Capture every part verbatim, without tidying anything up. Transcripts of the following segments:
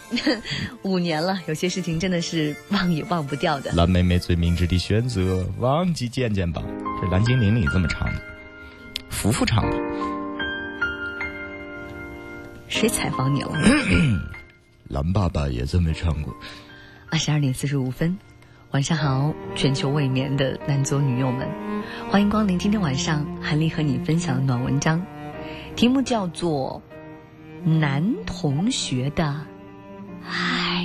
五年了，有些事情真的是忘也忘不掉的。 蓝妹妹最明智的选择，忘记渐渐吧。这蓝精灵里这么唱的，福福唱的。 谁采访你了？ 蓝爸爸也这么唱过。 二十二点四十五分，晚上好，全球未眠的男左女右们，欢迎光临今天晚上韩丽和你分享的暖文章，题目叫做《男同学的爱》。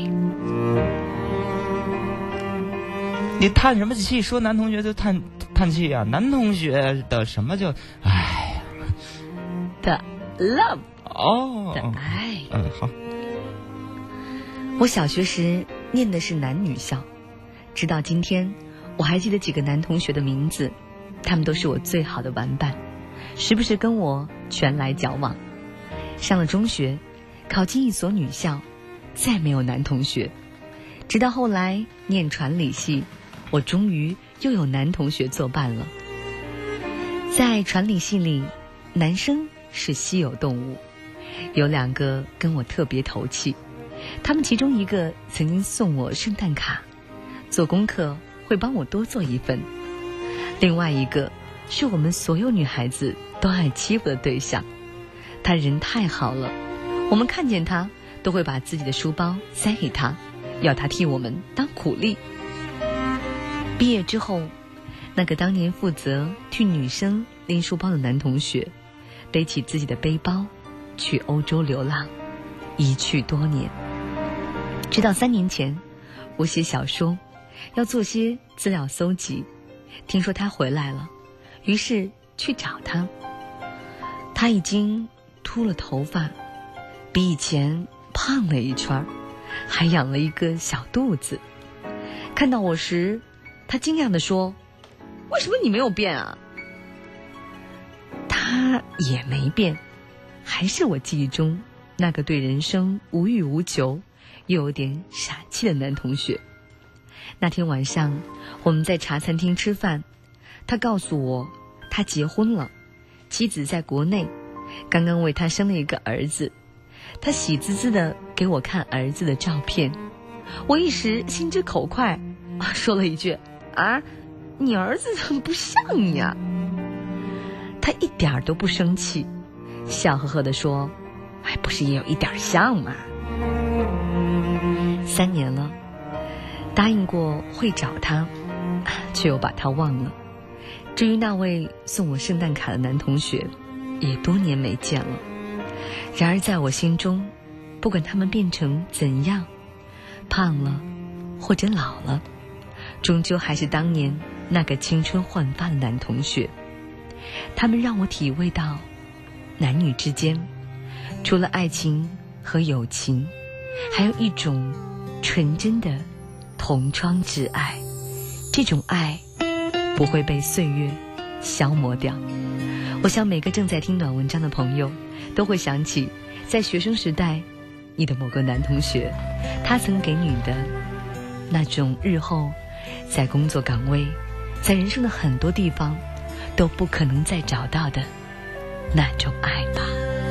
你叹什么气？说男同学就叹叹气啊？男同学的什么叫爱的 love 哦的爱。 嗯，好。 我小学时念的是男女校，直到今天我还记得几个男同学的名字，他们都是我最好的玩伴，时不时跟我拳来脚往。上了中学，考进一所女校，再没有男同学。直到后来念传理系，我终于又有男同学作伴了。在传理系里，男生是稀有动物，有两个跟我特别投契。他们其中一个曾经送我圣诞卡，做功课会帮我多做一份。另外一个是我们所有女孩子都爱欺负的对象，他人太好了，我们看见他都会把自己的书包塞给他，要他替我们当苦力。毕业之后，那个当年负责替女生拎书包的男同学，背起自己的背包去欧洲流浪，一去多年。直到三年前，我写小说，要做些资料搜集，听说他回来了，于是去找他。他已经秃了头发，比以前胖了一圈，还养了一个小肚子。看到我时，他惊讶地说：“为什么你没有变啊？”他也没变，还是我记忆中那个对人生无欲无求又有点傻气的男同学。那天晚上我们在茶餐厅吃饭，他告诉我他结婚了，妻子在国内，刚刚为他生了一个儿子。他喜滋滋地给我看儿子的照片，我一时心直口快，说了一句：“啊，你儿子很不像你啊。”他一点都不生气，笑呵呵地说：“哎，不是也有一点像吗？”三年了，答应过会找他，却又把他忘了。至于那位送我圣诞卡的男同学，也多年没见了。然而在我心中，不管他们变成怎样，胖了或者老了，终究还是当年那个青春焕发的男同学。他们让我体味到男女之间除了爱情和友情，还有一种纯真的同窗之爱。这种爱不会被岁月消磨掉。我想每个正在听短文章的朋友都会想起在学生时代你的某个男同学，他曾给你的那种日后在工作岗位，在人生的很多地方都不可能再找到的那种爱吧。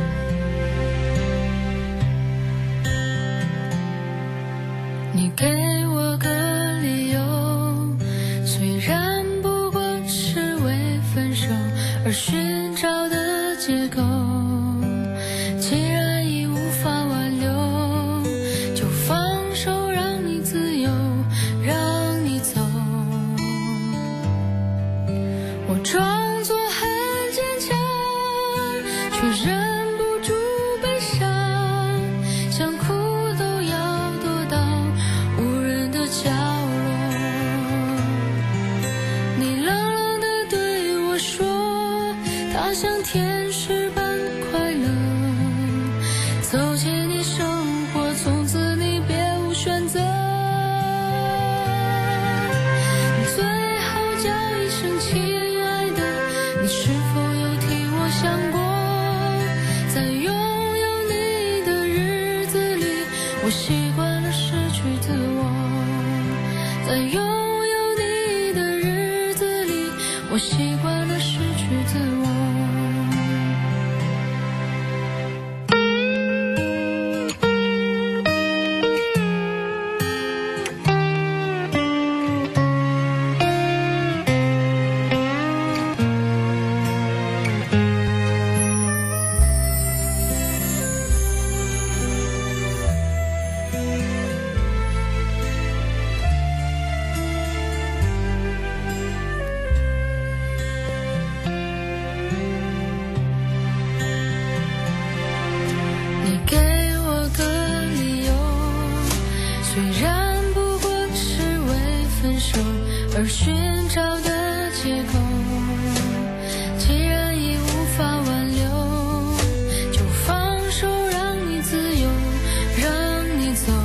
你给我个理由，虽然不过是为分手而寻找的借口，既然已无法挽留，就放手让你自由，让你走。我装作很坚强，却忍不住悲伤，想哭都要躲到无人的角落。你冷冷地对我说，他像天使般快乐，走进你生活，从此你别无选择。最后叫一声亲爱的，你是否有替我想过，在拥有你的日子里，我习惯了失去自我。在拥有你的日子里，我习惯了失去自我。 而寻找的借口。既然已无法挽留，就放手让你自由，让你走。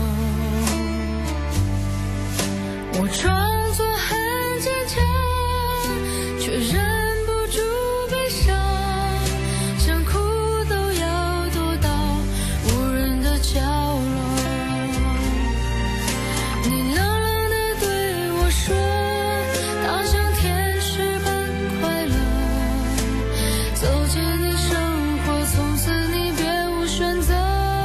我装作很坚强，却忍不住悲伤，想哭都要躲到无人的角落。你冷冷地对我说，好像天使般快乐，走进你生活，从此你别无选择。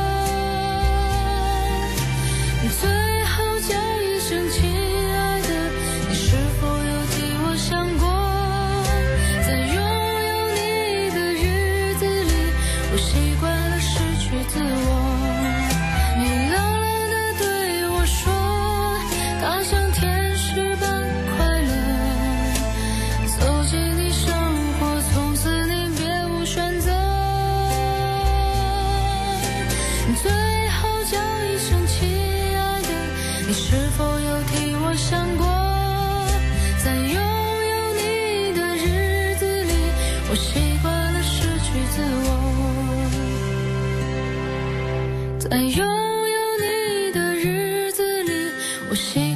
最后叫一声亲爱的，你是否有替我想过？在拥有你的日子里，我习惯了失去自我。你冷冷地对我说，好像天使般快乐，走进你生活，从此你别无选择。最后叫一声亲爱的，你是否有替我想过？在拥有你的日子里，我习惯了失去自我。在拥有你的日子里，我习